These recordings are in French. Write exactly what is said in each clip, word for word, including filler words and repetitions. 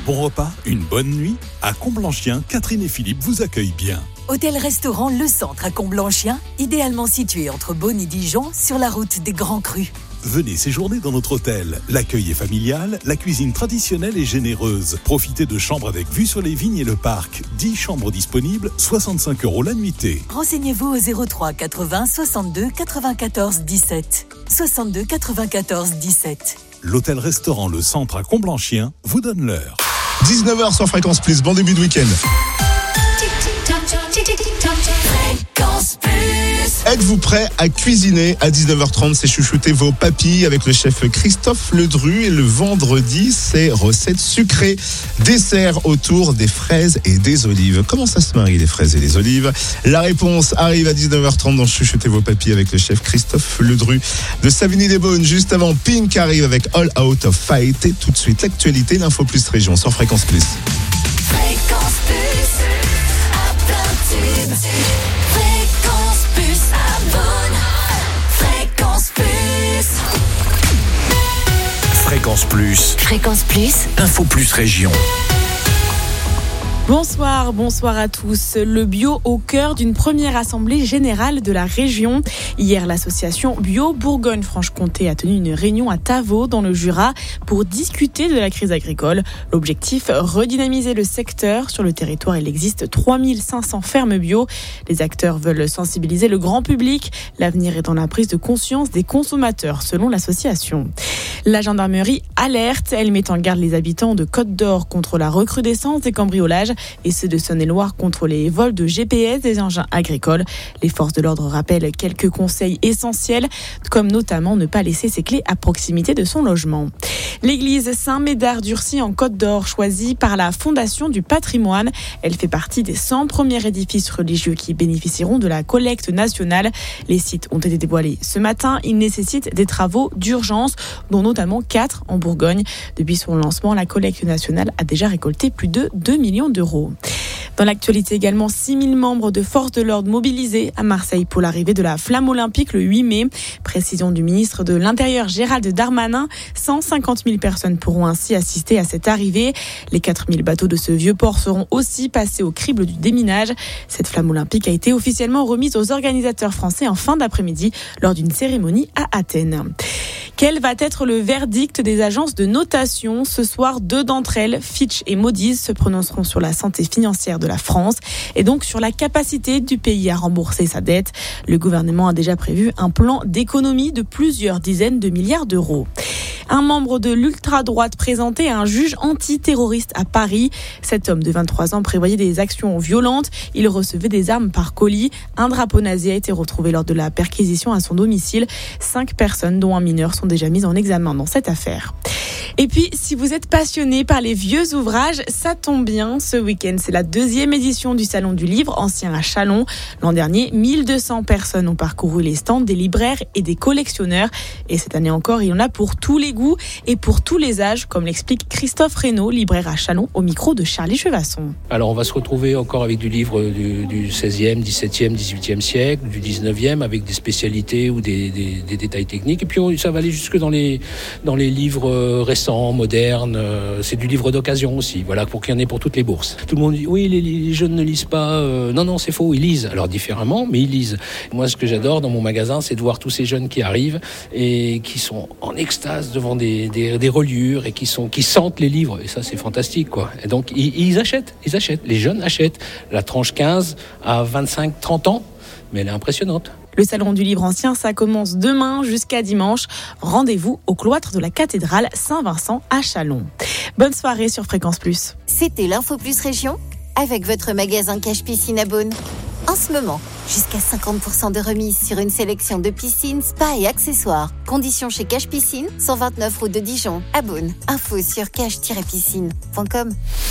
bon repas, une bonne nuit? À Comblanchien, Catherine et Philippe vous accueillent bien. Hôtel-restaurant Le Centre à Comblanchien, idéalement situé entre Beaune et Dijon, sur la route des Grands Crus. Venez séjourner dans notre hôtel. L'accueil est familial, la cuisine traditionnelle et généreuse. Profitez de chambres avec vue sur les vignes et le parc. dix chambres disponibles, soixante-cinq euros la nuitée. Renseignez-vous au zéro trois quatre-vingts soixante-deux quatre-vingt-quatorze dix-sept. soixante-deux quatre-vingt-quatorze dix-sept. L'hôtel-restaurant Le Centre à Comblanchien vous donne l'heure. dix-neuf heures sur Fréquence Plus, bon début de week-end. Êtes-vous prêt à cuisiner? À dix-neuf heures trente, c'est chouchouter vos papilles avec le chef Christophe Ledru. Et le vendredi, c'est recettes sucrées. Dessert autour des fraises et des olives. Comment ça se marie, les fraises et les olives? La réponse arrive à dix-neuf heures trente dans chouchouter vos papilles avec le chef Christophe Ledru de Savigny-les-Beaunes. Juste avant, Pink arrive avec All Out of Fight. Et tout de suite, l'actualité, l'info plus région sur Fréquence Plus. Fréquence Plus, à plein tube. Fréquence Plus à Beaune. Fréquence Plus. Fréquence Plus. Fréquence Plus. Info Plus Région. Bonsoir, bonsoir à tous. Le bio au cœur d'une première assemblée générale de la région. Hier, l'association Bio Bourgogne-Franche-Comté a tenu une réunion à Tavaux, dans le Jura, pour discuter de la crise agricole. L'objectif, redynamiser le secteur. Sur le territoire, il existe trois mille cinq cents fermes bio. Les acteurs veulent sensibiliser le grand public. L'avenir est dans la prise de conscience des consommateurs, selon l'association. La gendarmerie alerte. Elle met en garde les habitants de Côte-d'Or contre la recrudescence des cambriolages et ceux de Saône-et-Loire contre les vols de G P S des engins agricoles. Les forces de l'ordre rappellent quelques conseils essentiels, comme notamment ne pas laisser ses clés à proximité de son logement. L'église Saint-Médard d'Urcy en Côte-d'Or, choisie par la Fondation du patrimoine. Elle fait partie des cent premiers édifices religieux qui bénéficieront de la collecte nationale. Les sites ont été dévoilés ce matin. Ils nécessitent des travaux d'urgence, dont notamment quatre en Bourgogne. Depuis son lancement, la collecte nationale a déjà récolté plus de deux millions d'euros. Dans l'actualité également, six mille membres de forces de l'ordre mobilisés à Marseille pour l'arrivée de la flamme olympique le huit mai. Précision du ministre de l'Intérieur Gérald Darmanin, cent cinquante mille personnes pourront ainsi assister à cette arrivée. Les quatre mille bateaux de ce vieux port seront aussi passés au crible du déminage. Cette flamme olympique a été officiellement remise aux organisateurs français en fin d'après-midi lors d'une cérémonie à Athènes. Quel va être le verdict des agences de notation? Ce soir, deux d'entre elles, Fitch et Moody's, se prononceront sur la santé financière de la France et donc sur la capacité du pays à rembourser sa dette. Le gouvernement a déjà prévu un plan d'économie de plusieurs dizaines de milliards d'euros. Un membre de l'ultra-droite présenté à un juge antiterroriste à Paris. Cet homme de vingt-trois ans prévoyait des actions violentes. Il recevait des armes par colis. Un drapeau nazi a été retrouvé lors de la perquisition à son domicile. Cinq personnes, dont un mineur, sont déjà mises en examen dans cette affaire. Et puis, si vous êtes passionné par les vieux ouvrages, ça tombe bien. Ce week-end, c'est la deuxième édition du Salon du Livre, ancien à Châlons. L'an dernier, mille deux cents personnes ont parcouru les stands des libraires et des collectionneurs. Et cette année encore, il y en a pour tous les goûts et pour tous les âges, comme l'explique Christophe Reynaud, libraire à Châlons, au micro de Charlie Chevasson. Alors, on va se retrouver encore avec du livre du, du seizième, dix-septième, dix-huitième siècle, du dix-neuvième, avec des spécialités ou des, des, des détails techniques. Et puis, ça va aller jusque dans les, dans les livres récents, modernes. C'est du livre d'occasion aussi, voilà, pour qu'il y en ait pour toutes les bourses. Tout le monde dit, oui, les, les jeunes ne lisent pas. Euh, non, non, c'est faux, ils lisent. Alors, différemment, mais ils lisent. Moi, ce que j'adore dans mon magasin, c'est de voir tous ces jeunes qui arrivent et qui sont en extase devant des, des, des reliures et qui, sont, qui sentent les livres. Et ça, c'est fantastique, quoi. Et donc, ils, ils achètent, ils achètent. Les jeunes achètent. La tranche quinze à vingt-cinq trente ans, mais elle est impressionnante. Le Salon du Livre Ancien, ça commence demain jusqu'à dimanche. Rendez-vous au cloître de la cathédrale Saint-Vincent à Châlons. Bonne soirée sur Fréquence Plus. C'était l'Info Plus Région avec votre magasin Cache Piscine à Beaune. En ce moment, jusqu'à cinquante pour cent de remise sur une sélection de piscines, spas et accessoires. Conditions chez Cache Piscine, cent vingt-neuf route de Dijon, à Beaune. Info sur cache tiret piscine point com.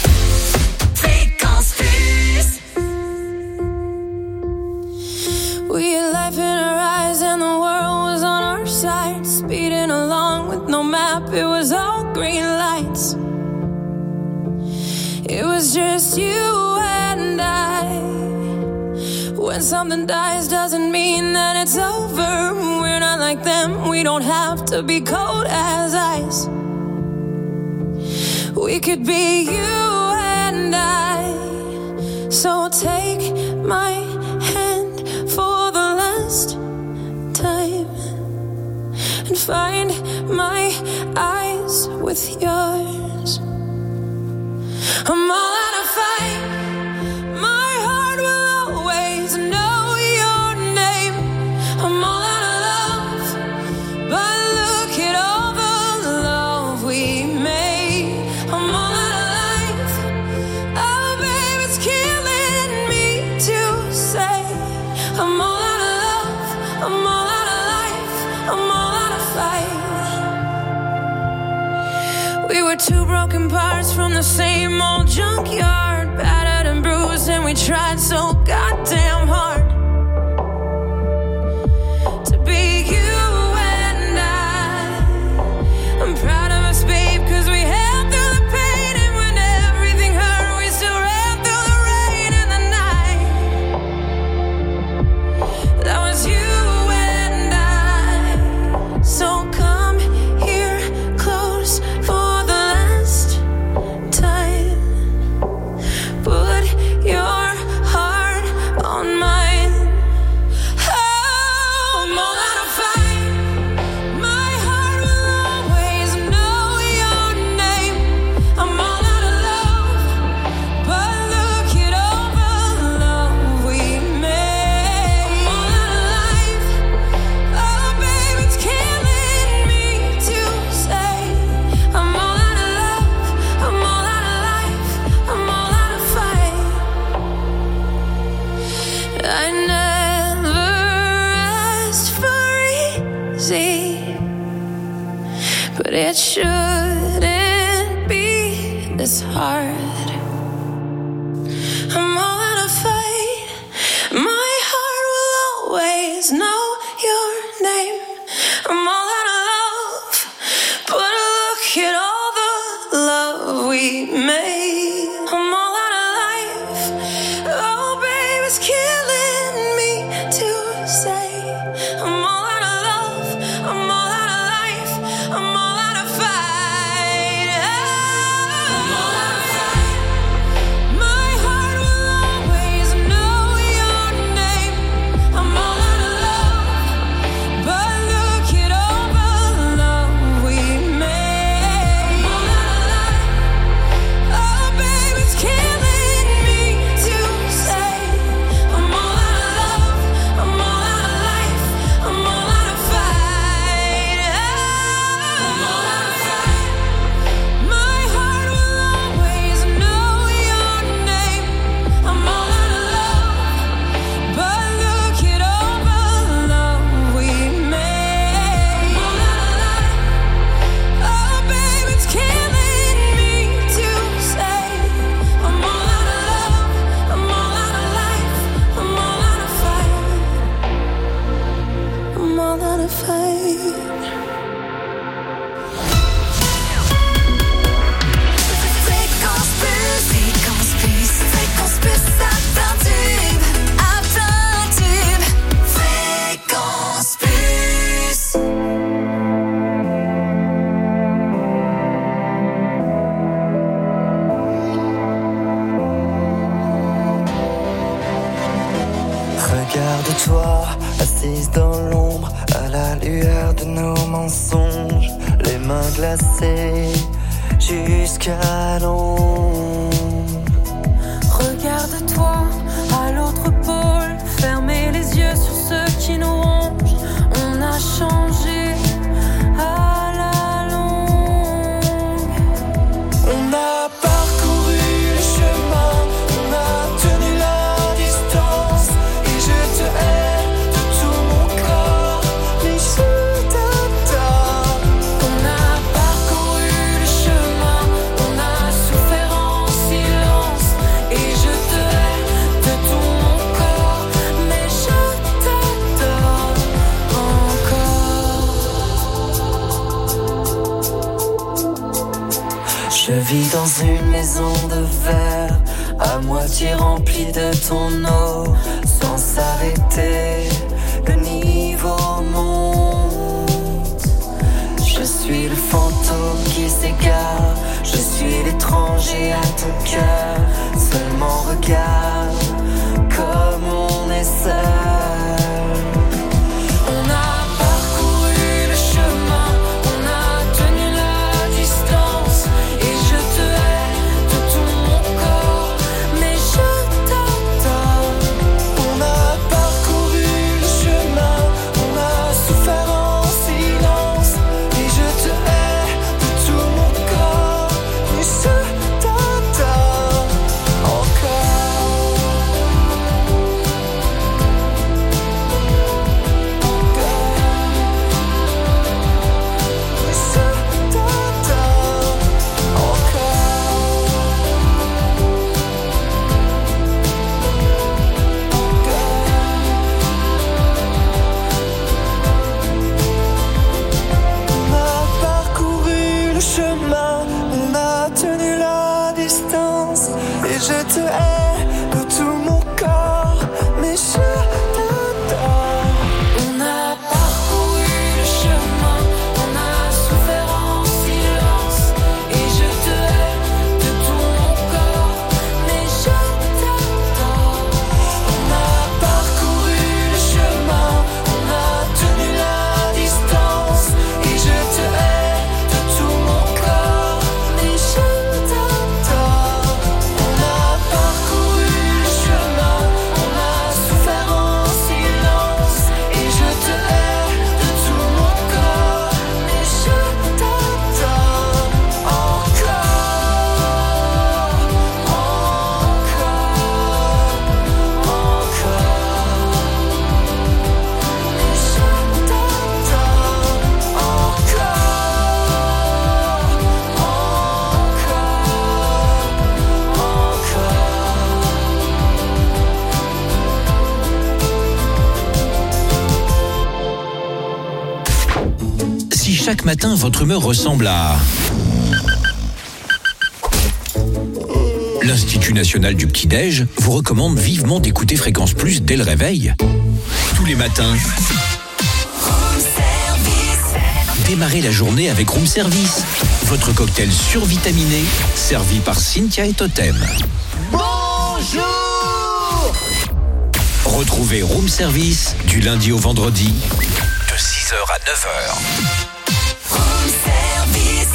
Fréquence Plus. We had life in our eyes and the world was on our side. Speeding along with no map, it was all green lights. It was just you and I. When something dies doesn't mean that it's over. We're not like them, we don't have to be cold as ice. we could be you and I. So take my hand for the last time and find my eyes with yours. I'm all out of fight. My heart will always know your name. I'm all out of love, but look at all the love we made. I'm all out of life. Oh, babe, it's killing me to say. I'm all out of love. I'm all out of life. I'm all out of fight. We were two broken parts from the same old junkyard, battered and bruised, and we tried so goddamn hard to be you and I. I'm proud of us, babe, cause we held through the pain, and when everything hurt, we still ran through the rain and the night. That was you and I. So come here close for the last time. Put your heart on mine. Oh, I'm all out of fight. My heart will always know your name. I'm all out of love, but look at all the love we made. I'm all out of life. Oh, babe, it's killing me to say. I'm all out of love. I'm all out of life. I'm all out of fight. I never asked for easy, but it shouldn't be this hard. I'm all out of fight. My heart will always know your name. I'm all out of love, but look at all the love we made. I'm all out of life. Oh, babe, it's killing me to say. I'm all out of love. I'm all out of life. I'm all out of fight. I'm all out of fight. My heart will always know your name. I'm all out of love, but look at all the love we made. I'm all out of life. Oh, babe, it's killing me to say. I'm all out of love. I'm all out of life. I'm all out of fight. I'm all out of fight. My heart will always know your name. I'm all out of love, but look at all the love we made. I'm all out of life. Oh, babe, it's killing me to say. I'm all out of love. I'm all out of life. I'm all out of fight. I'm all out of fight. Fréquence plus, fréquence plus, fréquence plus, à plein tube, à plein tube. Fréquence plus. Regarde-toi, assise dans l'ombre, à la lueur de nos mensonges, les mains glacées jusqu'à l'ombre. Regarde-toi à l'autre pôle, fermez les yeux sur ceux qui nous rongent. On a changé à la longue. On a parcouru le chemin, on a tenu la distance, et je te hais de tout mon corps, mais je t'adore. On a parcouru le chemin, on a souffert en silence, et je te hais de tout mon corps, mais je t'adore encore. Je vis dans une maison de verre, à moitié remplie de ton eau, sans s'arrêter, le niveau monte. Je suis le fantôme qui s'égare, Je suis l'étranger à ton cœur. Seulement regarde comme on est seul. On a parcouru le chemin, on a tenu la distance. Et je te hais de tout mon corps, mais je t'adore. On a parcouru le chemin, on a souffert en silence. Et je te hais de tout mon corps, mais je t'adore encore. On a parcouru le chemin, on a tenu la distance. Et je te hais de tout mon corps, mais je t'adore. On a parcouru le chemin, on a souffert en silence. Et je te hais de tout mon corps, mais je t'adore. On a parcouru le chemin, on a tenu la distance. Et je te hais de tout mon corps, mais je t'adore. On a parcouru le chemin, on a souffert en silence. Et je te hais de tout mon corps, mais je t'adore encore, encore, encore. Mais je t'adore Si chaque matin votre humeur ressemble à l'Institut national du petit-déj vous recommande vivement d'écouter Fréquence Plus dès le réveil. Tous les matins, démarrez la journée avec Room Service, votre cocktail survitaminé, servi par Cynthia et Totem. Bonjour. Retrouvez Room Service du lundi au vendredi de six heures à neuf heures. Room service.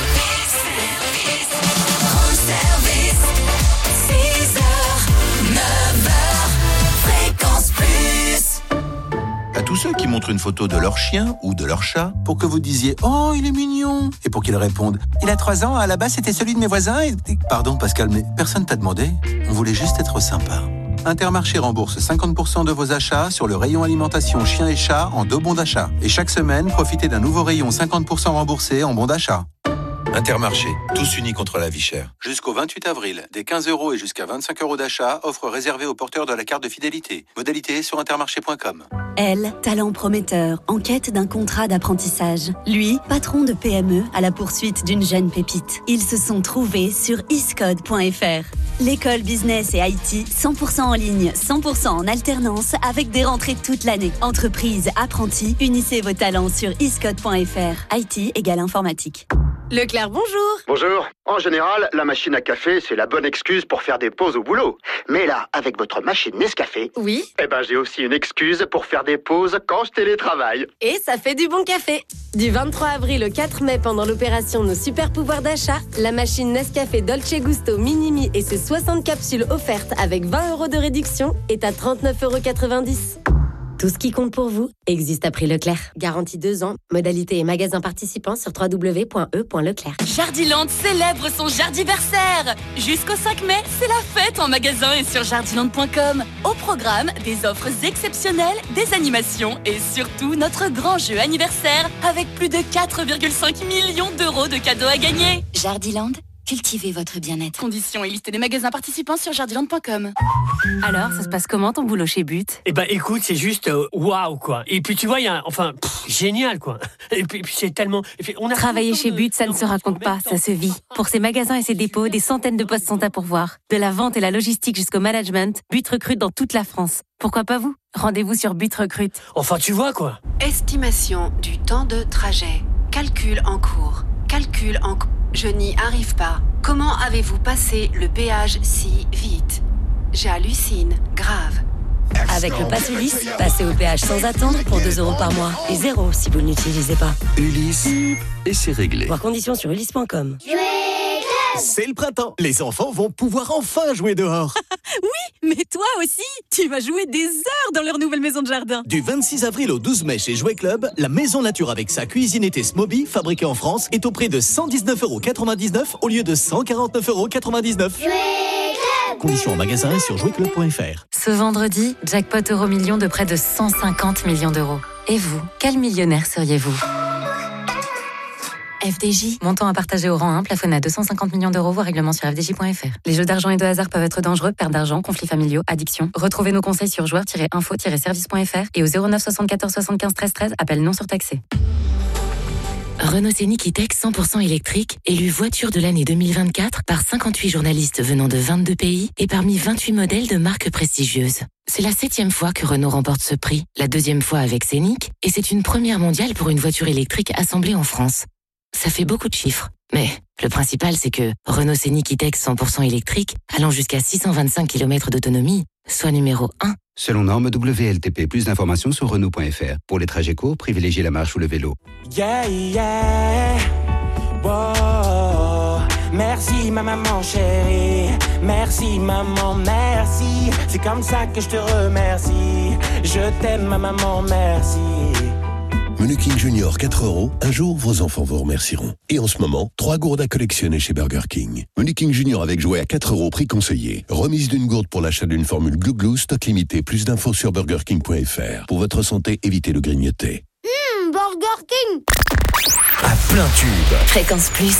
Room service. six heures, neuf heures. Fréquence Plus. À tous ceux qui montrent une photo de leur chien ou de leur chat pour que vous disiez « Oh, il est mignon !» et pour qu'ils répondent « Il a trois ans, à la base c'était celui de mes voisins et... » Pardon Pascal, mais personne t'a demandé. On voulait juste être sympa. Intermarché rembourse cinquante pour cent de vos achats sur le rayon alimentation chien et chat en deux bons d'achat. Et chaque semaine, profitez d'un nouveau rayon cinquante pour cent remboursé en bons d'achat. Intermarché, tous unis contre la vie chère. Jusqu'au vingt-huit avril, des quinze euros et jusqu'à vingt-cinq euros d'achat, offre réservée aux porteurs de la carte de fidélité. Modalité sur intermarché point com. Elle, talent prometteur, en quête d'un contrat d'apprentissage. Lui, patron de P M E à la poursuite d'une jeune pépite. Ils se sont trouvés sur iscode point f r. L'école business et I T, cent pour cent en ligne, cent pour cent en alternance, avec des rentrées toute l'année. Entreprise, apprentis, unissez vos talents sur iscode point f r. I T égale informatique. Leclerc, bonjour. Bonjour. En général, la machine à café, c'est la bonne excuse pour faire des pauses au boulot. Mais là, avec votre machine Nescafé... Oui. Eh ben, j'ai aussi une excuse pour faire des pauses quand je télétravaille. Et ça fait du bon café. Du vingt-trois avril au quatre mai, pendant l'opération Nos Super Pouvoirs d'achat, la machine Nescafé Dolce Gusto Minimi et ses soixante capsules offertes avec vingt euros de réduction est à trente-neuf euros quatre-vingt-dix. Tout ce qui compte pour vous existe à prix Leclerc. Garantie deux ans. Modalité et magasins participants sur w w w point e point leclerc. Jardiland célèbre son jardiversaire. Jusqu'au cinq mai, c'est la fête en magasin et sur jardiland point com. Au programme, des offres exceptionnelles, des animations et surtout notre grand jeu anniversaire avec plus de quatre virgule cinq millions d'euros de cadeaux à gagner. Jardiland, cultivez votre bien-être. Conditions et liste des magasins participants sur jardiland point com. Alors, ça se passe comment ton boulot chez But? Eh ben, écoute, c'est juste euh, waouh quoi. Et puis tu vois, il y a, un, enfin, pff, génial quoi. Et puis, et puis c'est tellement. Puis, on a Travailler chez But, ça ne se raconte pas, ça se vit. Pour ses magasins et ses dépôts, des centaines de postes sont à pourvoir. De la vente et la logistique jusqu'au management, But recrute dans toute la France. Pourquoi pas vous? Rendez-vous sur But Recrute. Enfin, tu vois quoi. Estimation du temps de trajet. Calcul en cours. calcul en... Je n'y arrive pas. Comment avez-vous passé le péage si vite? J'hallucine, grave. Avec le pass Ulysse, passez au péage sans attendre pour deux euros par mois. Et zéro si vous ne l'utilisez pas. Ulysse, et c'est réglé. Voir conditions sur ulysse point com. C'est le printemps. Les enfants vont pouvoir enfin jouer dehors. Oui, mais toi aussi, tu vas jouer des heures dans leur nouvelle maison de jardin. Du vingt-six avril au douze mai chez Jouet Club, la maison nature avec sa cuisinette Smoby, fabriquée en France, est au prix de cent dix-neuf euros quatre-vingt-dix-neuf au lieu de cent quarante-neuf euros quatre-vingt-dix-neuf. Conditions en magasin et sur jouet club point f r. Ce vendredi, jackpot euro million de près de cent cinquante millions d'euros. Et vous, quel millionnaire seriez-vous ? F D J, montant à partager au rang un, plafonné à deux cent cinquante millions d'euros, voire règlement sur f d j point f r. Les jeux d'argent et de hasard peuvent être dangereux, perte d'argent, conflits familiaux, addiction. Retrouvez nos conseils sur joueurs tiret info tiret service point f r et au zéro neuf soixante-quatorze soixante-quinze treize treize, appel non surtaxé. Renault Scénic E-Tech cent pour cent électrique, élu voiture de l'année deux mille vingt-quatre par cinquante-huit journalistes venant de vingt-deux pays et parmi vingt-huit modèles de marques prestigieuses. C'est la septième fois que Renault remporte ce prix, la deuxième fois avec Scénic, et c'est une première mondiale pour une voiture électrique assemblée en France. Ça fait beaucoup de chiffres, mais le principal c'est que Renault Scénic E-Tech cent pour cent électrique, allant jusqu'à six cent vingt-cinq kilomètres d'autonomie, soit numéro un. Selon norme W L T P, plus d'informations sur Renault point f r. Pour les trajets courts, privilégiez la marche ou le vélo. Yeah, yeah. Wow. Merci ma maman chérie. Merci maman, merci. C'est comme ça que je te remercie. Je t'aime ma maman, merci. Menu King Junior quatre euros, un jour vos enfants vous remercieront. Et en ce moment, trois gourdes à collectionner chez Burger King. Menu King Junior avec jouet à quatre euros, prix conseillé. Remise d'une gourde pour l'achat d'une formule Glou Glou, stock limité. Plus d'infos sur burger king point f r. Pour votre santé, évitez le grignoter. Mmh, Burger King. À plein tube. Fréquence Plus.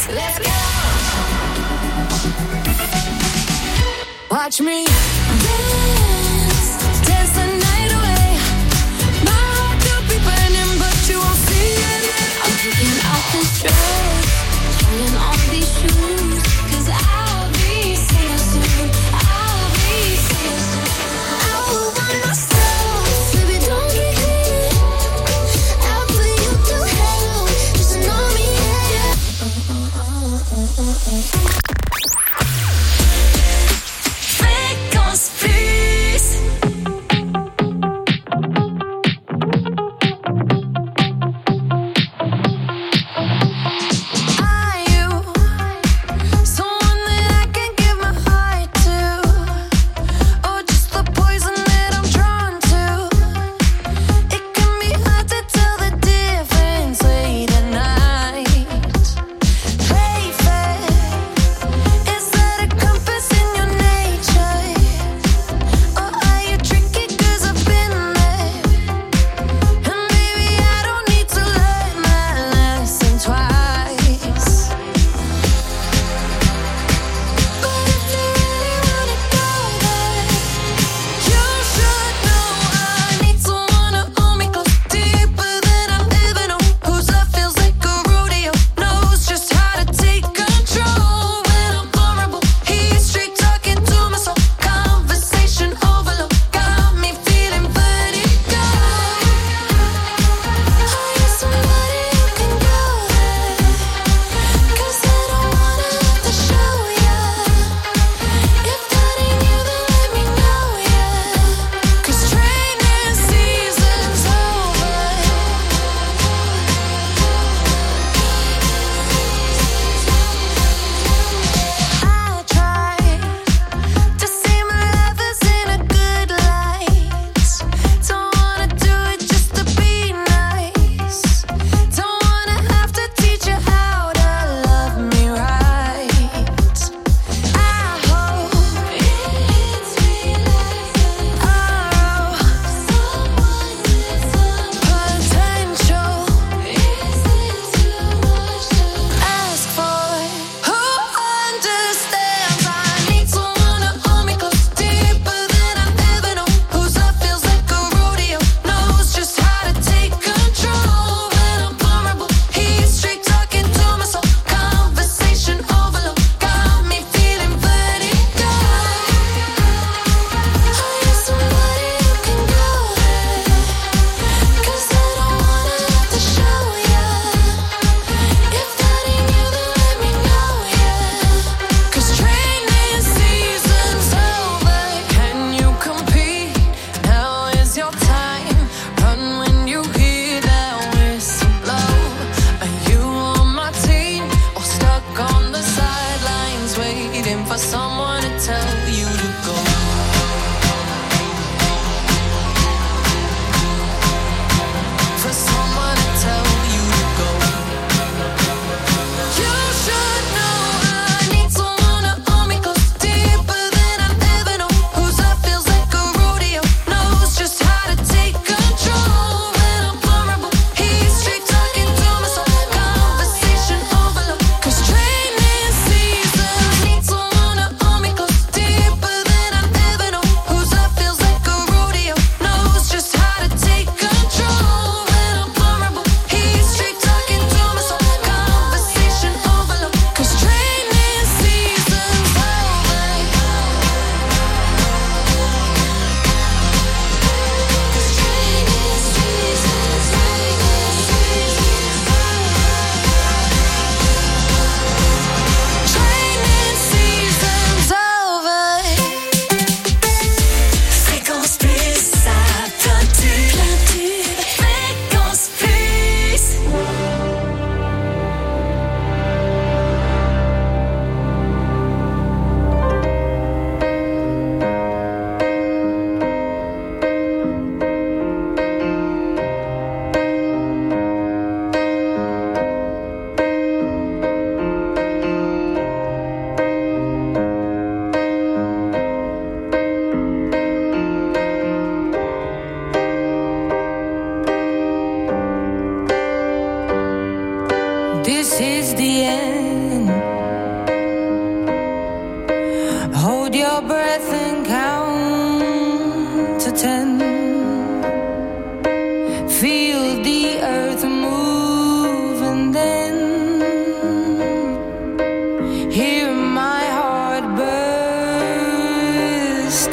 Watch me dance, dance the night away. My heart could be burning, but you won't see it. I'm taking off this dress, trying on these shoes, 'cause I'll be seeing soon. I'll be seeing soon. I will find myself, baby, don't get it. I'll put you through hell, just to know me, yeah. Fréquence waiting for someone to tell you to go. For someone to tell you to go. You should know I need someone to hold me close, deeper than I've ever known. Whose love feels like a rodeo, knows just how to take control. When I'm vulnerable, he's straight talking to my soul. Conversation overload, 'cause training seasons. Need someone to hold me close, deeper than I've ever known. Whose love feels like a rodeo, knows just how to take control. When I'm vulnerable, he's straight talking to my soul. Conversation overload, 'cause training seasons over. Training seasons over. Fréquence plus, ça plein tube, plein tube. Fréquence plus. This is the end. Hold your breath and count to ten. Feel the earth move and then hear my heart burst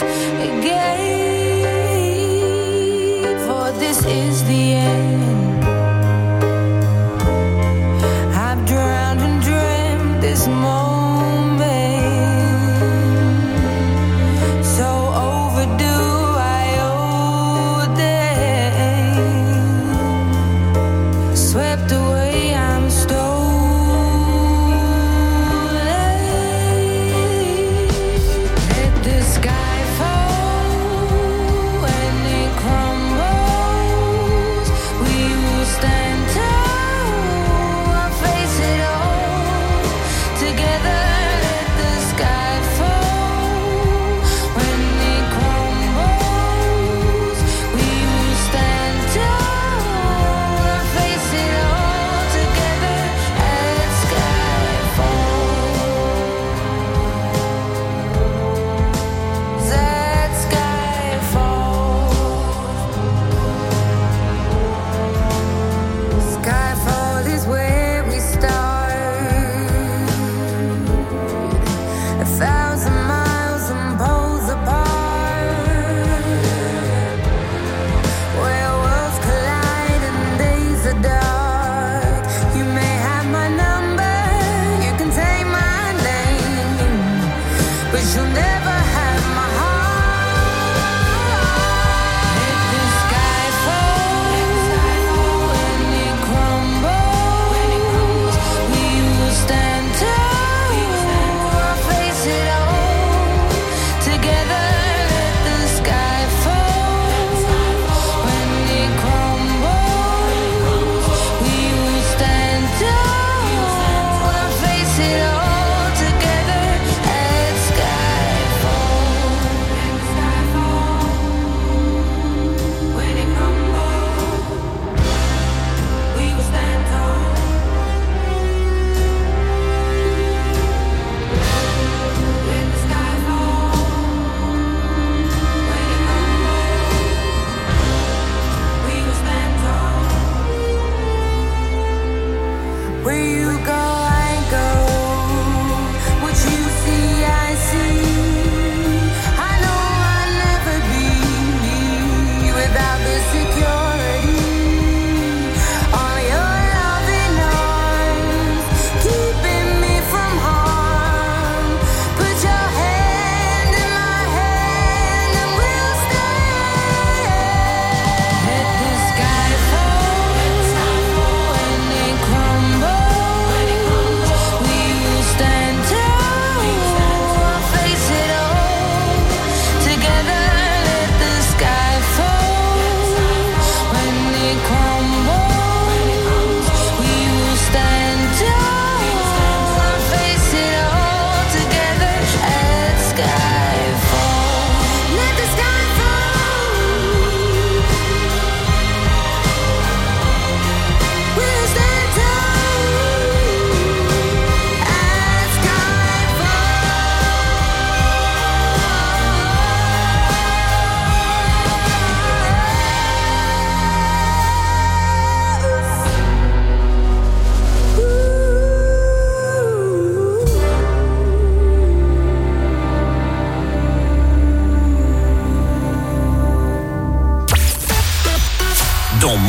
again. For this is the end. I've drowned and dreamt this moment, so overdue I owe them. Swept away, I'm stolen. Let the sky fall and it crumbles. We will stand tall, I'll face it all together. Let the sky fall when it crumbles. We will stand tall, I'll face it all together. Let sky fall. That sky fall. Skyfall is where we start. A thousand miles and poles apart, where worlds collide and days are dark. You may have my number, you can take my name, but you'll never have my heart. Let the sky fall when it crumbles. We will stand tall, I'll face it all together. Let the sky fall when it crumbles. We will stand tall, I'll face it all together. Let sky fall.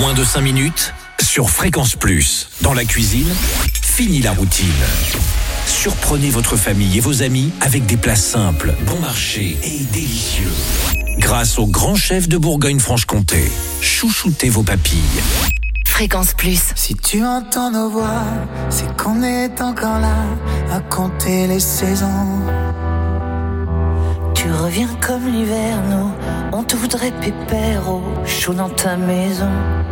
moins de cinq minutes, sur Fréquence Plus. Dans la cuisine, fini la routine. Surprenez votre famille et vos amis avec des plats simples, bon marché et délicieux. Grâce au grand chef de Bourgogne-Franche-Comté, chouchoutez vos papilles. Fréquence Plus. Si tu entends nos voix, c'est qu'on est encore là à compter les saisons. Tu reviens comme l'hiver, nous, on te voudrait pépère au chaud dans ta maison.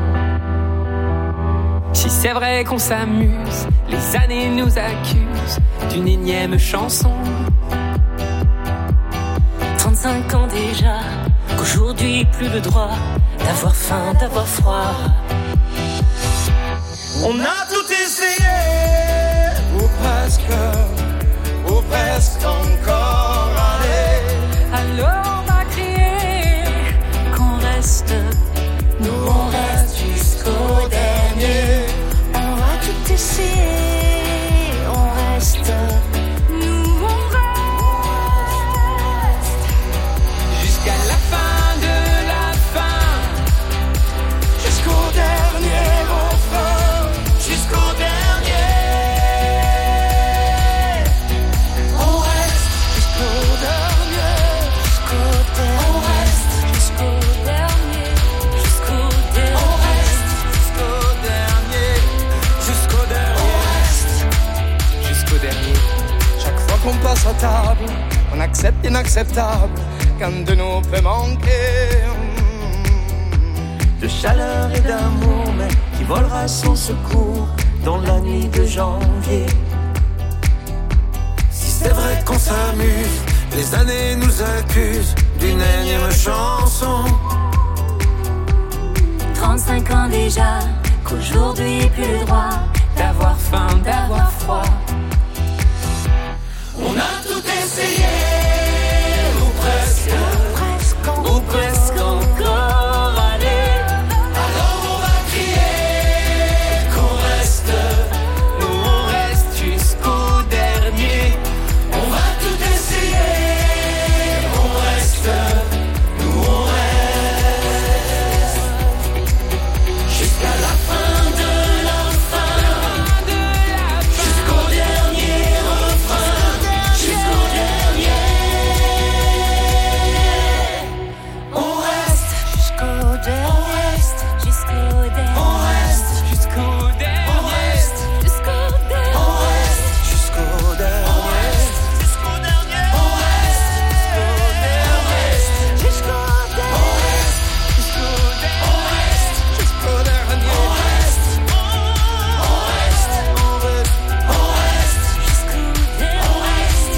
Si c'est vrai qu'on s'amuse, les années nous accusent d'une énième chanson. trente-cinq ans déjà, qu'aujourd'hui plus le droit d'avoir faim, d'avoir froid. On a tout essayé, ou presque, ou presque encore. Allez, alors on va crier qu'on reste, nous on reste jusqu'au dernier. On va tout essayer, on reste, nous on reste jusqu'à la fin de la fin, jusqu'au dernier refrain, jusqu'au dernier. On reste jusqu'au dernier, jusqu'au dernier. On reste jusqu'au dernier, jusqu'au dernier. On reste jusqu'au dernier, jusqu'au dernier. On reste jusqu'au dernier. Chaque fois qu'on passe à table, on accepte l'inacceptable, qu'un de nous peut manquer. de chaleur et d'amour, mais qui volera sans secours dans la nuit de janvier. Si c'est vrai qu'on s'amuse, les années nous accusent d'une énième chanson. trente-cinq ans déjà, qu'aujourd'hui plus le droit d'avoir faim, d'avoir froid. On a tout essayé, ou presque, ou presque encore. Allez, alors on va crier qu'on reste, nous on reste jusqu'au dernier. On va tout essayer, on reste, nous on reste jusqu'à la fin de la fin, jusqu'au dernier refrain. Jusqu'au dernier, on reste jusqu'au dernier, on reste jusqu'au dernier, on reste jusqu'au dernier, on reste jusqu'au dernier, on reste jusqu'au dernier, on reste jusqu'au dernier, on reste jusqu'au dernier, on reste jusqu'au dernier, on reste jusqu'au dernier, on reste, on reste, on reste, on reste jusqu'au dernier, on reste.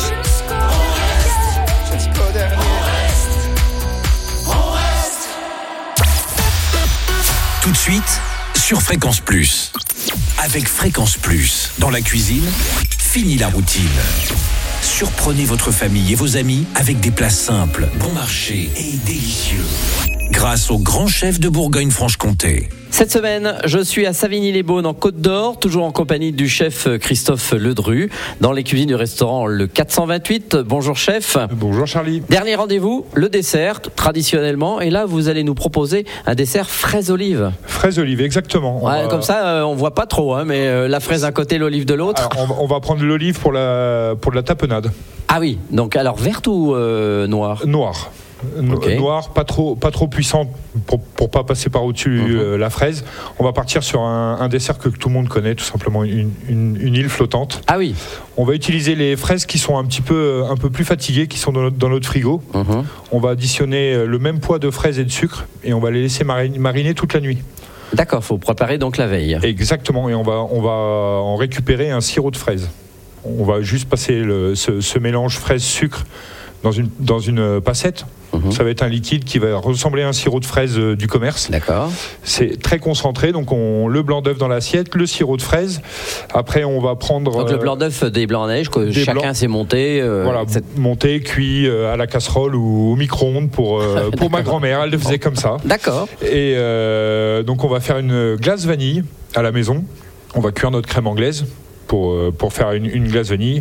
Jusqu'au dernier. On reste. On reste. Tout de suite, sur Fréquence Plus. Avec Fréquence Plus, dans la cuisine, fini la routine. Surprenez votre famille et vos amis avec des plats simples, bon marché et délicieux. Grâce au grand chef de Bourgogne-Franche-Comté. Cette semaine, je suis à Savigny-les-Beaunes en Côte d'Or, toujours en compagnie du chef Christophe Ledru, dans les cuisines du restaurant Le quatre cent vingt-huit. Bonjour chef. Bonjour Charlie. Dernier rendez-vous, le dessert, traditionnellement. Et là, vous allez nous proposer un dessert fraise olive. Fraise olive, exactement. Ouais, va... Comme ça, euh, on voit pas trop, hein, mais euh, la fraise d'un côté, l'olive de l'autre. Alors, on, va, on va prendre l'olive pour la, pour de la tapenade. Ah oui, donc alors verte ou euh, noire ? Noire. Okay. Noir, pas trop, pas trop puissante pour, pour pas passer par au-dessus mm-hmm. euh, la fraise. On va partir sur un, un dessert que tout le monde connaît, tout simplement une, une, une île flottante. Ah oui. On va utiliser les fraises qui sont un petit peu, un peu plus fatiguées, qui sont dans notre, dans notre frigo. Mm-hmm. On va additionner le même poids de fraises et de sucre et on va les laisser mariner, mariner toute la nuit. D'accord, faut préparer donc la veille. Exactement, et on va, on va en récupérer un sirop de fraises. On va juste passer le, ce, ce mélange fraise-sucre dans une, dans une passette. Mmh. Ça va être un liquide qui va ressembler à un sirop de fraise euh, du commerce. D'accord. C'est très concentré, donc on le blanc d'œuf dans l'assiette, le sirop de fraise. Après, on va prendre donc euh, le blanc d'œuf des blancs à neige que chacun blancs, s'est monté. Euh, voilà, cette... monté, cuit euh, à la casserole ou au micro-ondes pour euh, pour ma grand-mère. Elle le faisait comme ça. D'accord. Et euh, donc on va faire une glace vanille à la maison. On va cuire notre crème anglaise pour pour faire une, une glace vanille.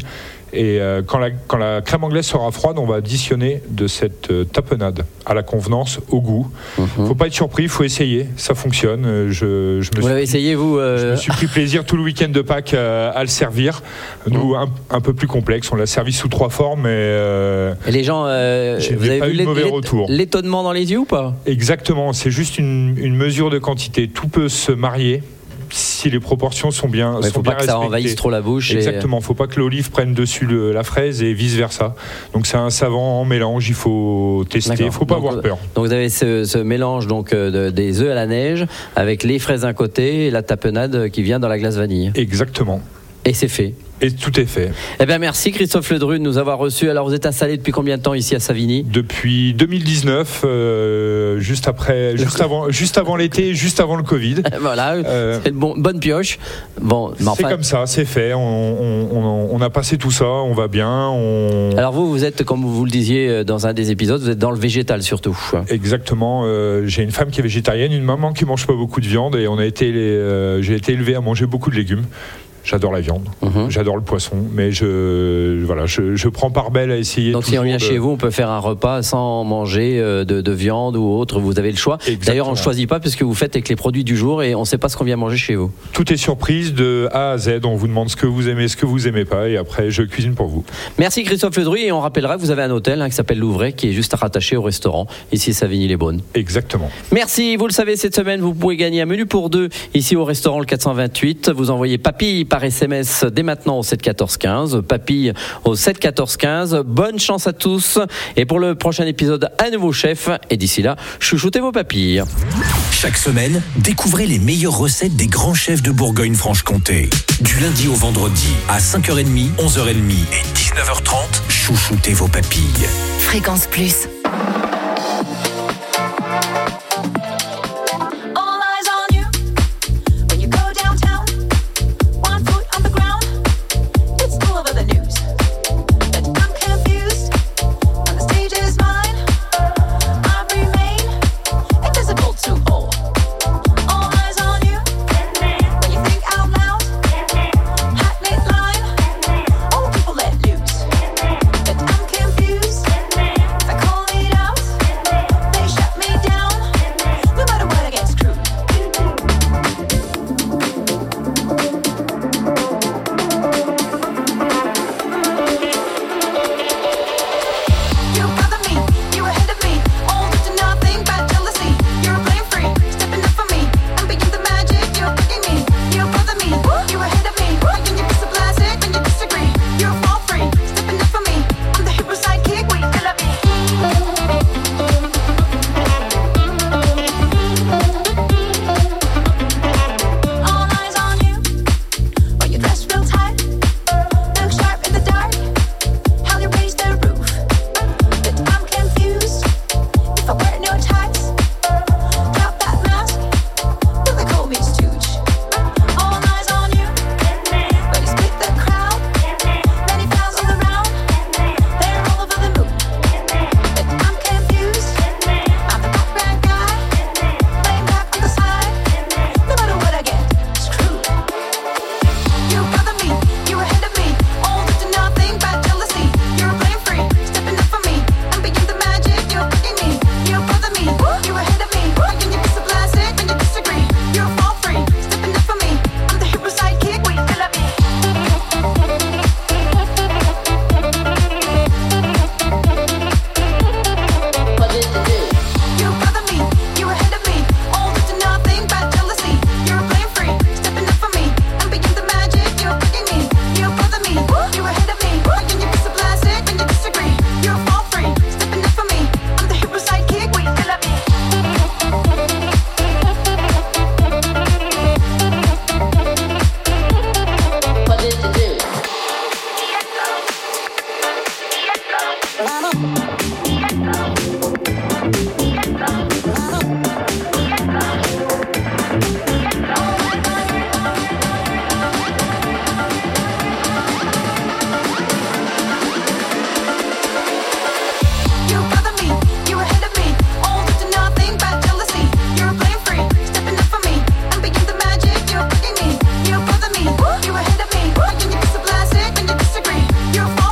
Et euh, quand, la, quand la crème anglaise sera froide, on va additionner de cette euh, tapenade à la convenance, au goût. Il mm-hmm. ne faut pas être surpris, il faut essayer. Ça fonctionne. Je, je me vous l'avez essayé, vous euh... Je me suis pris plaisir tout le week-end de Pâques euh, à le servir. Nous, un, un peu plus complexe. On l'a servi sous trois formes. Et, euh, et les gens, euh, vous avez pas vu eu de mauvais retour. L'étonnement dans les yeux ou pas? Exactement. C'est juste une, une mesure de quantité. Tout peut se marier si les proportions sont bien Il ne faut pas que ça envahisse trop la bouche. Exactement, il ne faut pas que l'olive prenne dessus le, la fraise et vice versa. Donc c'est un savant mélange, il faut tester, il ne faut pas donc, avoir peur. Donc vous avez ce, ce mélange donc, de, des œufs à la neige avec les fraises d'un côté et la tapenade qui vient dans la glace vanille. Exactement. Et c'est fait. Et tout est fait. Eh bien, merci Christophe Ledru de nous avoir reçus. Alors, vous êtes installé depuis combien de temps ici à Savigny? Depuis deux mille dix-neuf, euh, juste après, juste avant, juste avant l'été, juste avant le Covid. Voilà, euh, c'est une bon, bonne pioche. Bon, c'est enfin... comme ça, c'est fait. On, on, on, on a passé tout ça, on va bien. On... Alors vous, vous êtes, comme vous le disiez dans un des épisodes, vous êtes dans le végétal surtout. Exactement. Euh, j'ai une femme qui est végétarienne, une maman qui mange pas beaucoup de viande, et on a été, les, euh, j'ai été élevé à manger beaucoup de légumes. J'adore la viande, mmh. j'adore le poisson, mais je, voilà, je, je prends part belle à essayer. Donc si on vient de... chez vous, on peut faire un repas sans manger de, de viande ou autre, vous avez le choix. Exactement. D'ailleurs, on ne choisit pas puisque vous faites avec les produits du jour et on ne sait pas ce qu'on vient manger chez vous. Tout est surprise de A à Z, on vous demande ce que vous aimez, ce que vous n'aimez pas, et après je cuisine pour vous. Merci Christophe Ledru, et on rappellera que vous avez un hôtel hein, qui s'appelle Louvray, qui est juste rattaché au restaurant, ici à Savigny-les-Beaunes. Exactement. Merci, vous le savez, cette semaine, vous pouvez gagner un menu pour deux ici au restaurant le quatre cent vingt-huit. Vous envoyez papille par S M S dès maintenant au sept quatorze quinze, papille au sept quatorze quinze. Bonne chance à tous, et pour le prochain épisode, un nouveau chef, et d'ici là, chouchoutez vos papilles. Chaque semaine, découvrez les meilleures recettes des grands chefs de Bourgogne-Franche-Comté. Du lundi au vendredi, à cinq heures trente, onze heures trente et dix-neuf heures trente, chouchoutez vos papilles. Fréquence Plus. You're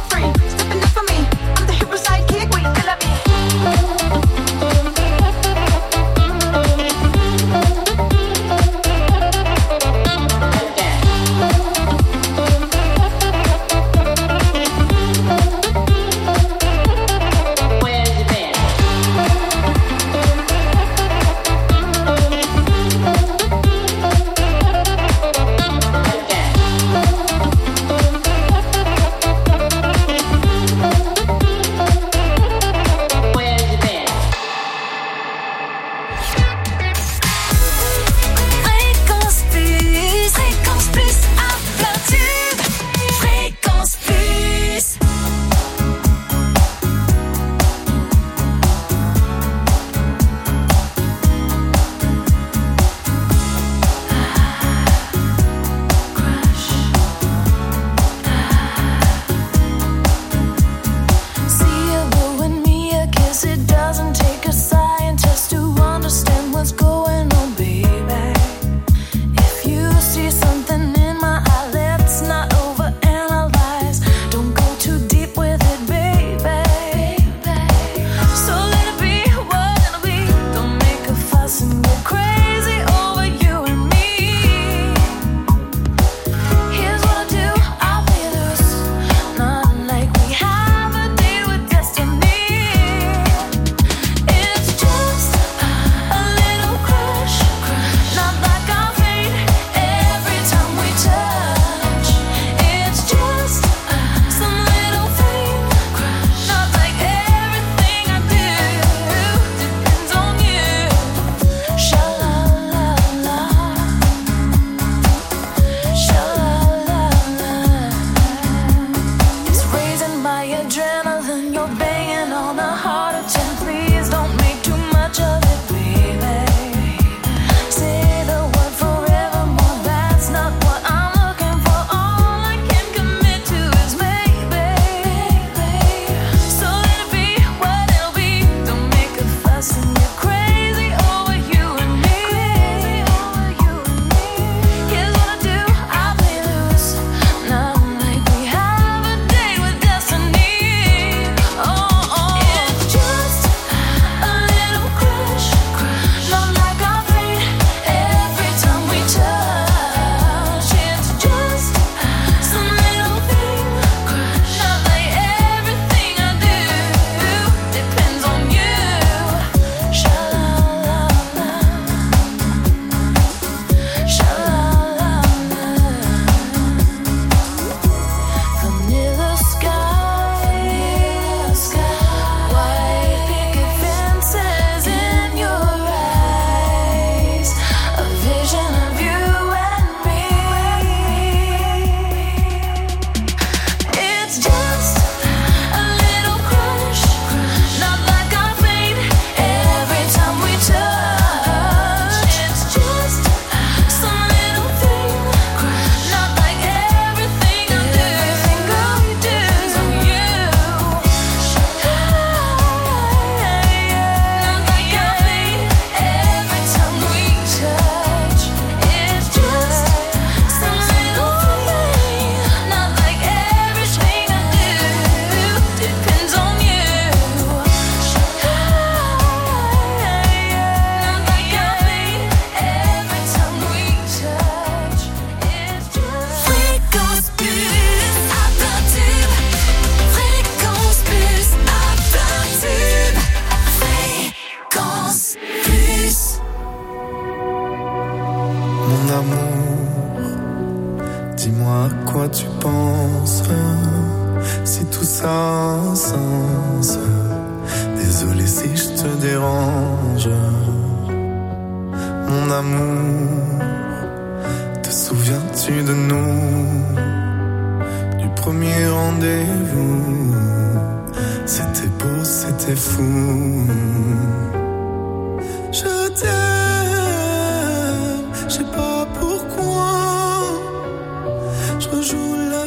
sens. Désolé si je te dérange. Mon amour, te souviens-tu de nous? Du premier rendez-vous, c'était beau, c'était fou. Je t'aime, je sais pas pourquoi. Je rejoue la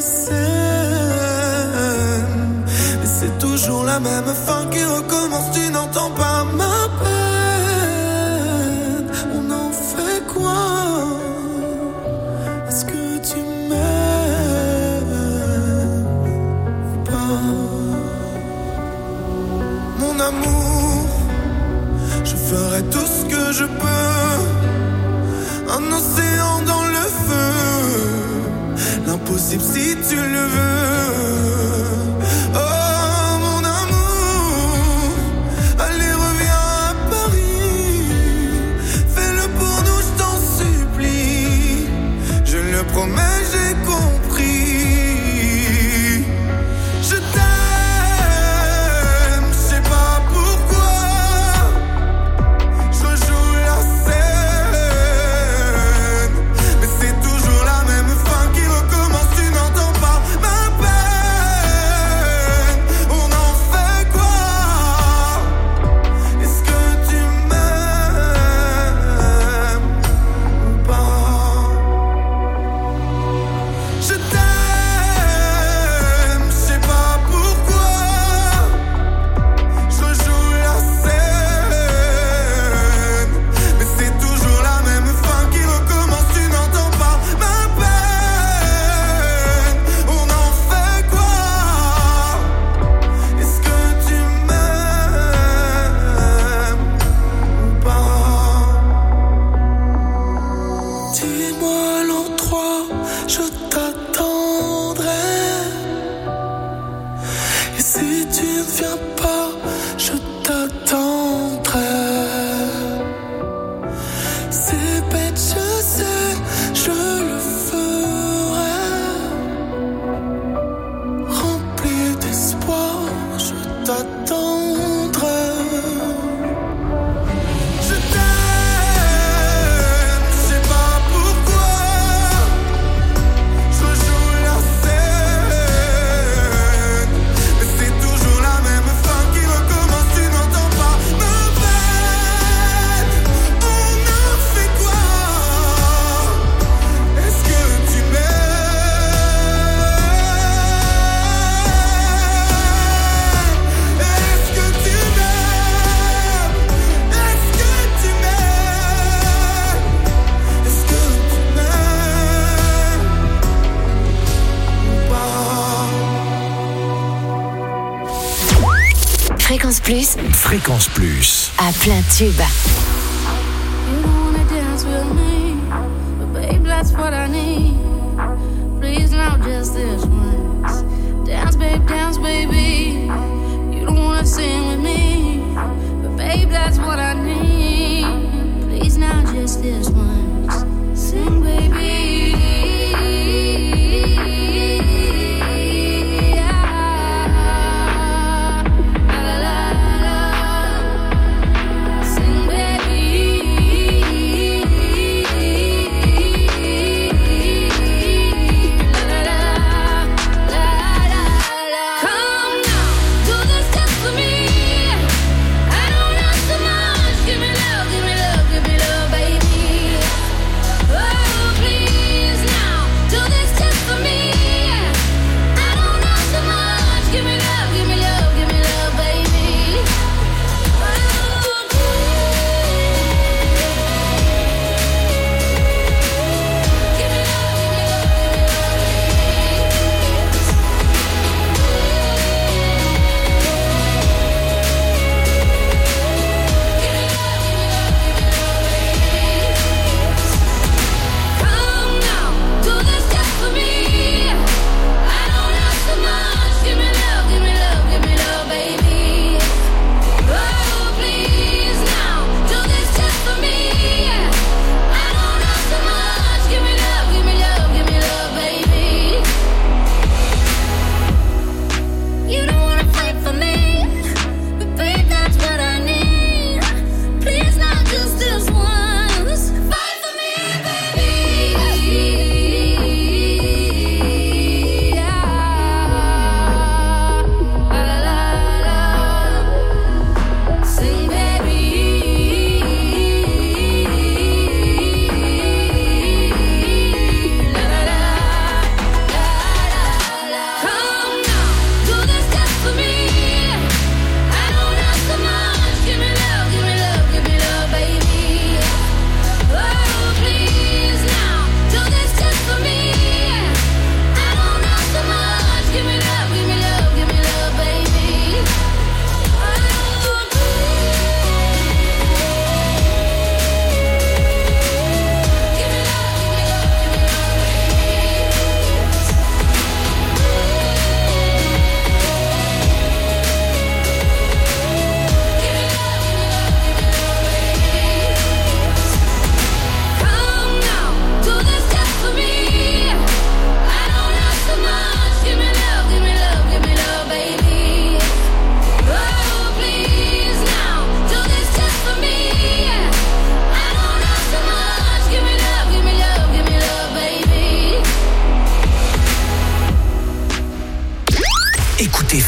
scène, mais c'est toujours la même fin qui recommence. Tu n'entends pas ma peine. On en fait quoi? Est-ce que tu m'aimes ou pas? Mon amour, je ferai tout ce que je peux. Un océan dans le feu, l'impossible si tu le veux. Oh mon amour, allez reviens à Paris. Fais-le pour nous, je t'en supplie. Je le promets, j'ai compris. Je t'aime, je sais pas pourquoi. Je joue la scène, mais c'est toujours la même fin qui recommence. Tu n'entends pas ma peine. On en fait quoi? Est-ce que tu m'aimes ou pas? Je t'aime, je sais pas pourquoi. Je joue la scène, mais c'est toujours la même fin qui recommence. Tu n'entends pas ma peine. On en fait quoi? Est-ce que tu m'aimes ou pas? Dis-moi l'endroit, je t'attendrai. Et si tu ne viens pas, je t'attendrai. C'est bête, je sais, je le ferai. Rempli d'espoir, je t'attendrai. Je t'aime, je sais pas pourquoi. Je joue la scène, mais c'est toujours la même fin qui recommence. Tu n'entends pas ma peine. On en fait quoi? Est-ce que tu m'aimes? Est-ce que tu m'aimes? Est-ce que tu m'aimes? Est-ce que tu m'aimes ou pas? Fréquence Plus, Fréquence Plus. à plein tube. You don't wanna dance with me, but babe, that's what I need. Please, now just this once. Dance, babe, dance, baby. You don't wanna sing with me, but babe, that's what I need. Please, now just this once. Sing, baby. Sing, come now, do this just for me. I don't ask so much. Give me love, give me love, give me love, baby.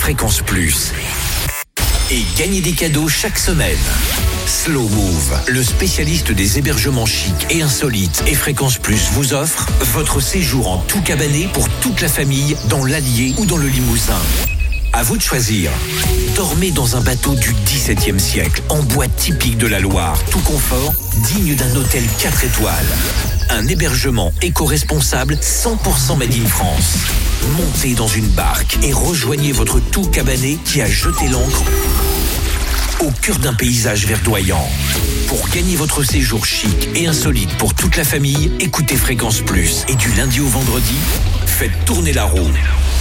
Fréquence Plus et gagnez des cadeaux chaque semaine. Slow Move, le spécialiste des hébergements chics et insolites, et Fréquence Plus vous offre votre séjour en tout cabanet pour toute la famille dans l'Allier ou dans le Limousin. À vous de choisir. Dormez dans un bateau du dix-septième siècle, en bois typique de la Loire, tout confort, digne d'un hôtel quatre étoiles. Un hébergement éco-responsable cent pour cent made in France. Montez dans une barque et rejoignez votre tout cabanet qui a jeté l'ancre au cœur d'un paysage verdoyant. Pour gagner votre séjour chic et insolite pour toute la famille, écoutez Fréquence Plus. Et du lundi au vendredi, faites tourner la roue.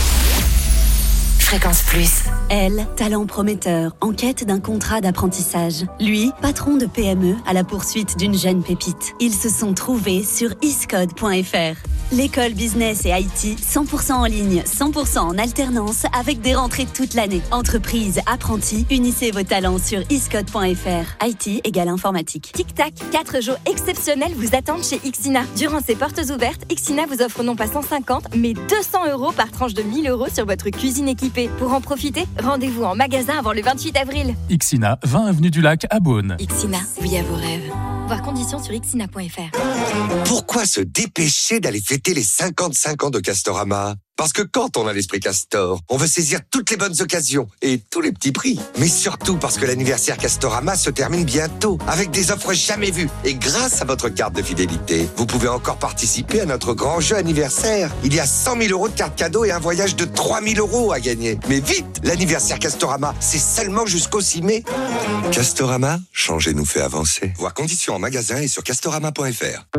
Fréquence Plus. Elle, talent prometteur, en quête d'un contrat d'apprentissage. Lui, patron de P M E à la poursuite d'une jeune pépite. Ils se sont trouvés sur iscode point f r. L'école business et I T, cent pour cent en ligne, cent pour cent en alternance, avec des rentrées toute l'année. Entreprise, apprentis, unissez vos talents sur iscode point f r. I T égale informatique. Tic-tac, quatre jours exceptionnels vous attendent chez Ixina. Durant ces portes ouvertes, Ixina vous offre non pas cent cinquante, mais deux cents euros par tranche de mille euros sur votre cuisine équipée. Pour en profiter, rendez-vous en magasin avant le vingt-huit avril. Ixina, vingt avenue du Lac à Beaune. Ixina, oui à vos rêves. Voir conditions sur ixina point f r. Pourquoi se dépêcher d'aller fêter les cinquante-cinq ans de Castorama ? Parce que quand on a l'esprit Castor, on veut saisir toutes les bonnes occasions et tous les petits prix. Mais surtout parce que l'anniversaire Castorama se termine bientôt avec des offres jamais vues. Et grâce à votre carte de fidélité, vous pouvez encore participer à notre grand jeu anniversaire. Il y a cent mille euros de cartes cadeaux et un voyage de trois mille euros à gagner. Mais vite, l'anniversaire Castorama, c'est seulement jusqu'au six mai. Castorama, changer nous fait avancer. Voir conditions en magasin et sur castorama point f r.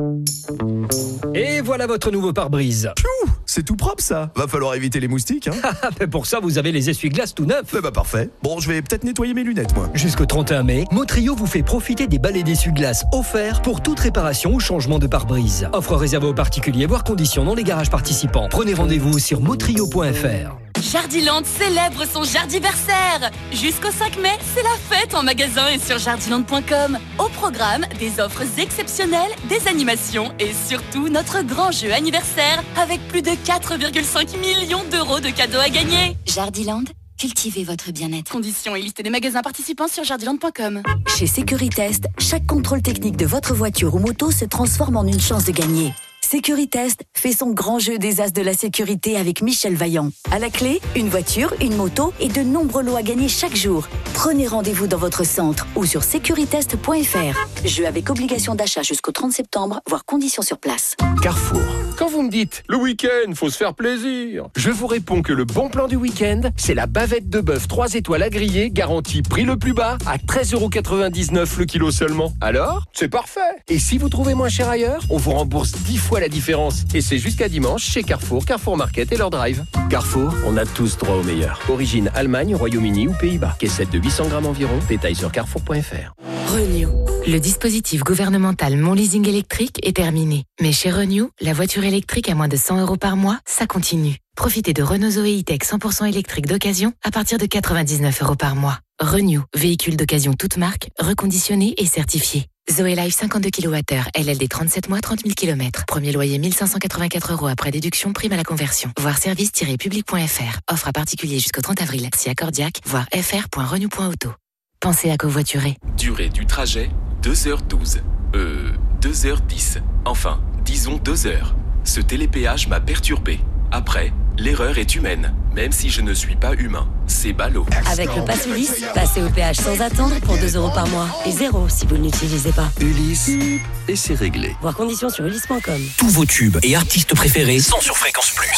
Et voilà votre nouveau pare-brise. Piou, c'est tout propre ça. Va falloir éviter les moustiques, hein. Mais pour ça, vous avez les essuie-glaces tout neufs. Eh bah parfait. Bon, je vais peut-être nettoyer mes lunettes, moi. Jusqu'au trente et un mai, Motrio vous fait profiter des balais d'essuie-glaces offerts pour toute réparation ou changement de pare-brise. Offre réservée aux particuliers, voire conditions dans les garages participants. Prenez rendez-vous sur motrio point f r. Jardiland célèbre son Jardiversaire. Jusqu'au cinq mai, c'est la fête en magasin et sur jardiland point com. Au programme, des offres exceptionnelles, des animations et surtout notre grand jeu anniversaire avec plus de quatre virgule cinq millions d'euros de cadeaux à gagner. Jardiland, cultivez votre bien-être. Conditions et liste des magasins participants sur jardiland point com. Chez Sécuritest, chaque contrôle technique de votre voiture ou moto se transforme en une chance de gagner. Sécuritest fait son grand jeu des as de la sécurité avec Michel Vaillant. À la clé, une voiture, une moto et de nombreux lots à gagner chaque jour. Prenez rendez-vous dans votre centre ou sur sécuritest point f r. Jeu avec obligation d'achat jusqu'au trente septembre, voire conditions sur place. Carrefour. Quand vous me dites, le week-end, faut se faire plaisir, je vous réponds que le bon plan du week-end, c'est la bavette de bœuf trois étoiles à griller, garantie prix le plus bas, à treize euros quatre-vingt-dix-neuf le kilo seulement. Alors, c'est parfait. Et si vous trouvez moins cher ailleurs, on vous rembourse dix fois la différence. Et c'est jusqu'à dimanche chez Carrefour, Carrefour Market et leur drive. Carrefour, on a tous droit au meilleur. Origine Allemagne, Royaume-Uni ou Pays-Bas. Caissette de huit cents grammes environ. Détail sur carrefour point f r. Renew. Le dispositif gouvernemental Mon Leasing électrique est terminé. Mais chez Renew, la voiture électrique à moins de cent euros par mois, ça continue. Profitez de Renault Zoé E-Tech cent pour cent électrique d'occasion à partir de quatre-vingt-dix-neuf euros par mois. Renew, véhicule d'occasion toute marque, reconditionné et certifié. Zoé Life cinquante-deux kilowattheures, L L D trente-sept mois, trente mille kilomètres. Premier loyer mille cinq cent quatre-vingt-quatre euros après déduction, prime à la conversion. Voir service tiret public point f r. Offre à particulier jusqu'au trente avril. Si accordiaque, voir f r point renew point auto. Pensez à covoiturer. Durée du trajet, deux heures douze. Euh, deux heures dix. Enfin, disons deux heures. Ce télépéage m'a perturbé. Après, l'erreur est humaine, même si je ne suis pas humain. C'est ballot. Avec le pass Ulysse, passez au péage sans attendre pour deux euros par mois. Et zéro si vous ne l'utilisez pas. Ulysse, et c'est réglé. Voir conditions sur ulysse point com. Tous vos tubes et artistes préférés sont sur Fréquence Plus.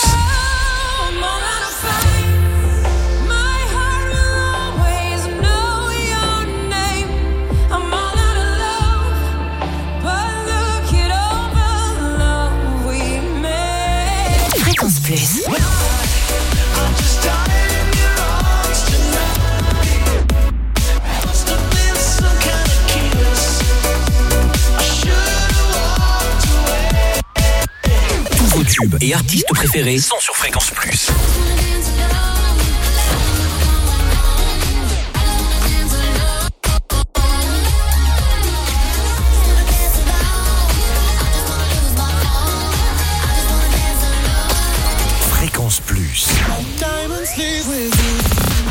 Fréquence Plus. Tous vos tubes et artistes préférés sont sur Fréquence Plus. Fréquence Plus.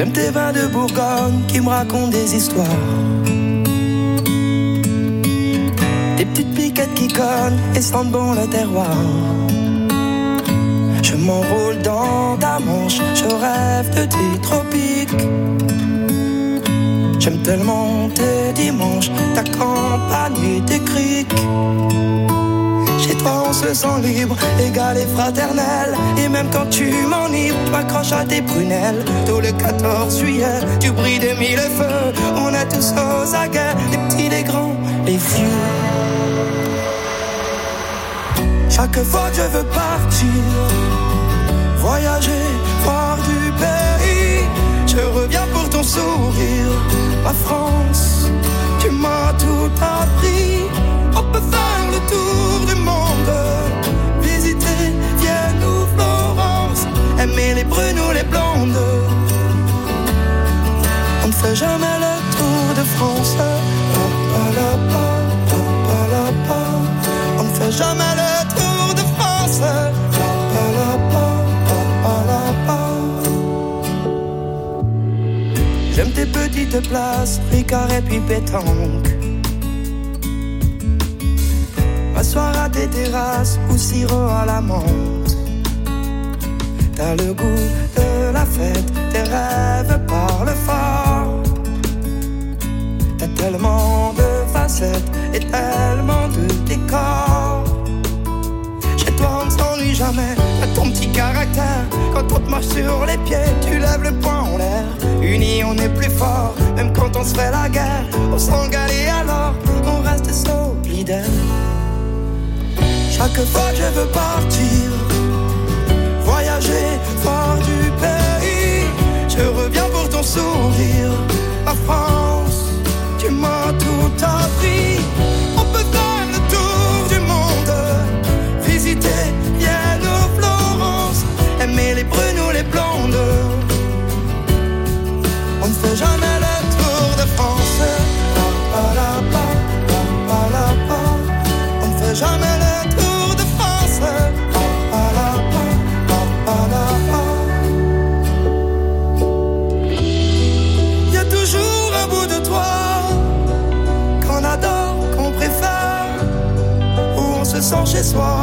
J'aime tes vins de Bourgogne qui me racontent des histoires. Des petites piquettes qui cognent et sentent bon le terroir. Je m'enroule dans ta manche, je rêve de tes tropiques. J'aime tellement tes dimanches, ta campagne et tes criques. Chez toi on se sent libre, égal et fraternel. Et même quand tu m'enivres, tu m'accroches à tes prunelles. Tout le quatorze juillet, tu brilles de mille feux. On est tous aux aguets, les petits, les grands, les vieux. Chaque fois que je veux partir, voyager, voir du pays, je reviens pour ton sourire. Ma France, tu m'as tout appris. On peut faire le tour du monde, visiter Vienne ou Florence, aimer les brunes ou les blondes. On ne fait jamais le tour de France. Pa, pa, la, pa, pa, pa, la, pa. On ne fait jamais le tour de France. Pa, pa, la, pa, pa, pa, la, pa. J'aime tes petites places, Ricard et puis pétanque. M'asseoir à tes terrasses ou sirop à la menthe. T'as le goût de la fête, tes rêves parlent fort. T'as tellement de facettes et tellement de décors. Chez toi on ne s'ennuie jamais, t'as ton petit caractère. Quand on te marche sur les pieds, tu lèves le poing en l'air. Unis on est plus fort, même quand on se fait la guerre. On s'engale et alors on reste solidaire. Chaque fois que je veux partir, voyager, voir du pays, je reviens pour ton sourire. Ma France, tu m'as tout appris. On peut faire le tour du monde, visiter Vienne ou Florence, aimer les brunes ou les blondes. On ne fait jamais le tour de France. Pa, pa, la, pa, pa, pa, la, pa. On ne fait jamais le tour de France. Pa, pa, la, pa, pa, pa, la, pa. Y a toujours un bout de toi qu'on adore, qu'on préfère, où on se sent chez soi.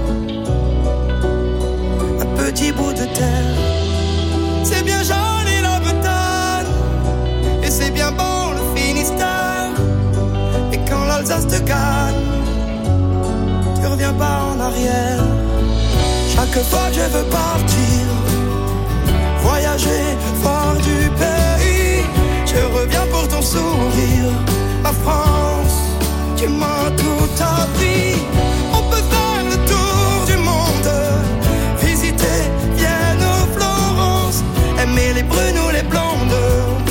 Un petit bout de terre, c'est bien joli la Bretagne, et c'est bien bon le Finistère. Et quand l'Alsace te gagne, tu reviens pas en arrière. Chaque fois que je veux partir, voyager, voir du pays, je reviens pour ton sourire. Ma France, tu m'as tout appris. On peut faire le tour du monde, visiter Vienne ou Florence, aimer les brunes ou les blondes.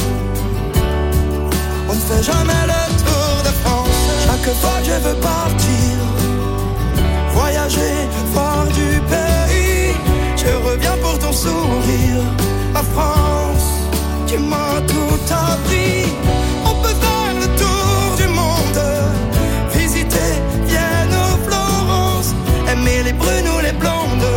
On ne fait jamais le tour de France. Chaque fois que je veux partir, voyager, voir du pays, je reviens pour ton sourire. Ma France, tu m'as tout appris. On peut faire le tour du monde, visiter Vienne ou Florence, aimer les brunes ou les blondes.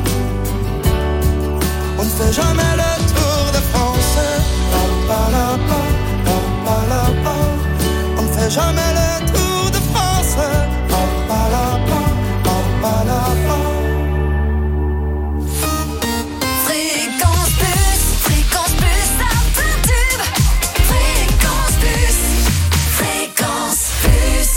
On ne fait jamais le tour de France. Pa, pa, la, pa, pa, pa, la, pa. On ne fait jamais le tour de France. Pa, pa, la, pa, pa, pa, la, pa. Fréquence plus, fréquence plus, ça t'intube. Fréquence plus, fréquence plus.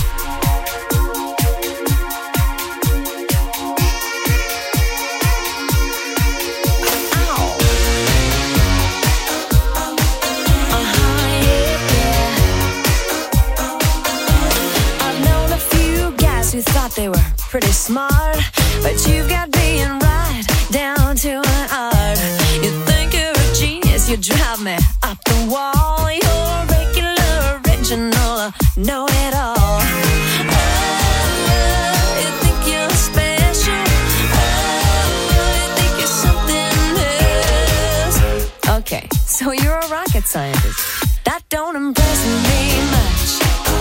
I've known a few guys who thought they were pretty smart, but you've got being right down to an art. You think you're a genius, you drive me up the wall. You're regular, original, know it all. Oh, you think you're special. Oh, you think you're something else. Okay, so you're a rocket scientist. That don't impress me much.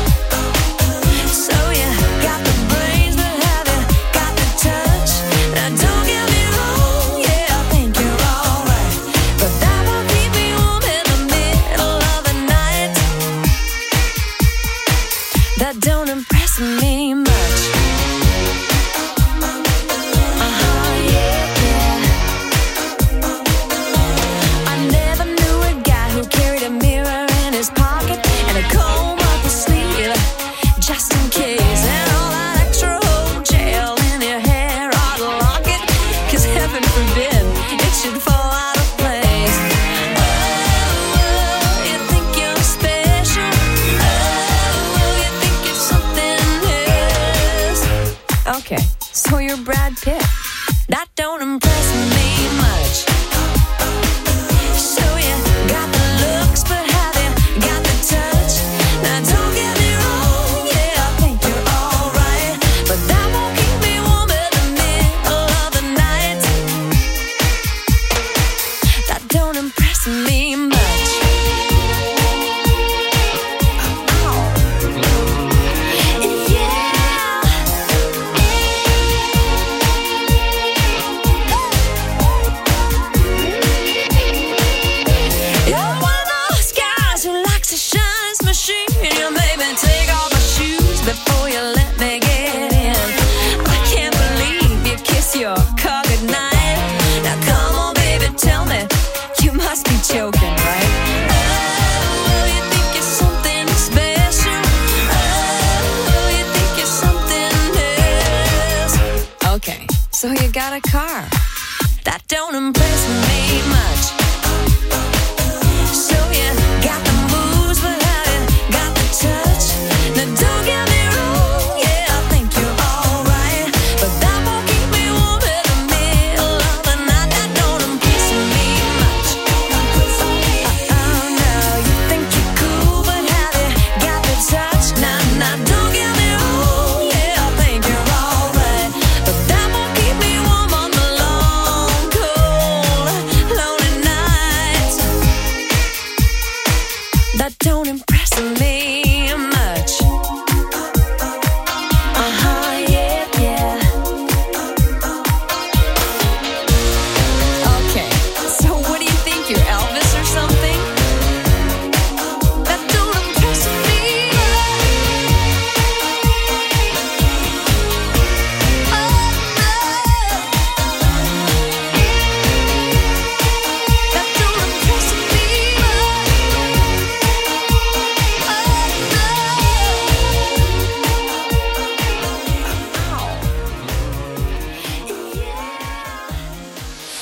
So you got the brains, but have you got the touch? Now don't get me wrong, yeah, I think you're alright, but that won't keep me warm heaven forbid it should fall out of place. Oh, oh, you think you're special. Oh, oh, you think you're something else. Okay, so you're Brad Pitt.